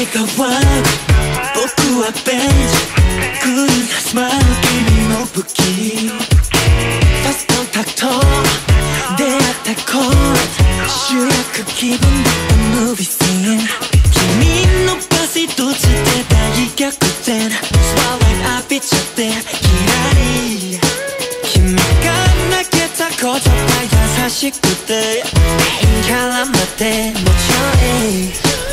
変わる僕はベンチクールなスマイル君の武器ファストコンタクト出会った頃主役気分だったムービーシーン君のバス一つで大逆転スワーライト浴びちゃってキラリ君が泣けた言葉優しくて絡まってもうちょい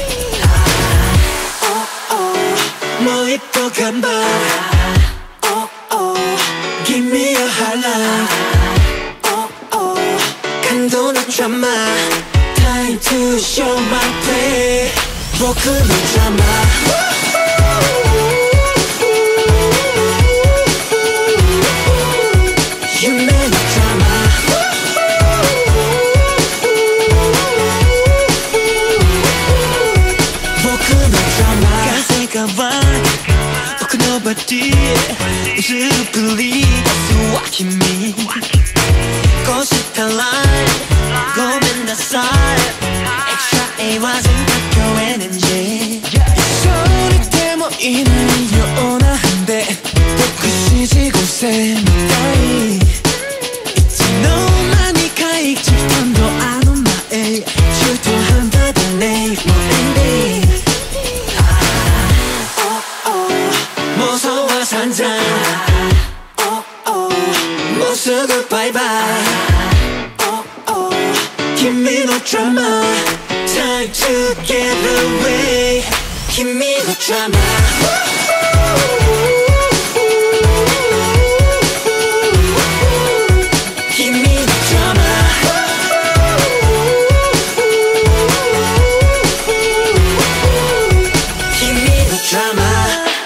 もう一歩頑張る Give me your highlight 感動のドラマ Time to show my play 僕のドラマ夢のドラマ僕のドラマ風が湧く僕のバディ薄くり出すわ君こうしたらごめんなさい Extra A wasn't got your energy 急いでもいないようなんで僕指示5世みたいいつの間にか生きてたんだあの前中途半端だねもうエンディング妄想は散々もうすぐバイバイ君のドラマ Time to get away 君のドラマ君のドラマ君のドラマ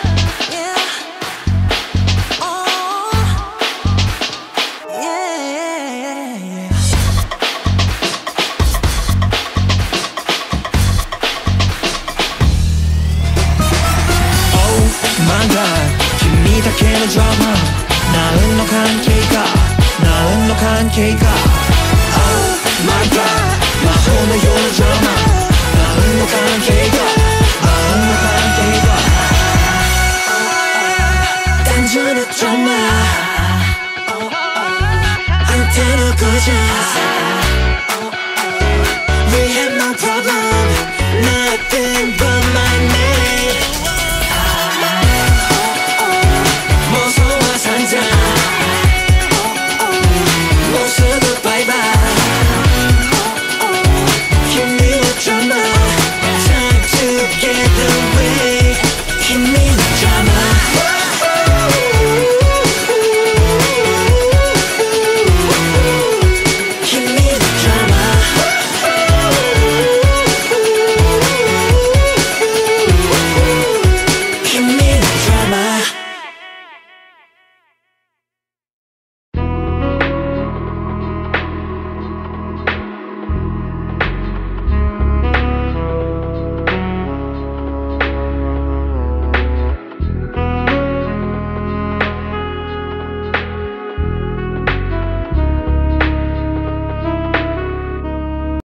君だけのドラマ何の関係か何の関係か Oh my god 魔法のようなドラマ何の関係か何の関係か単純なドラマあんたのゴージャス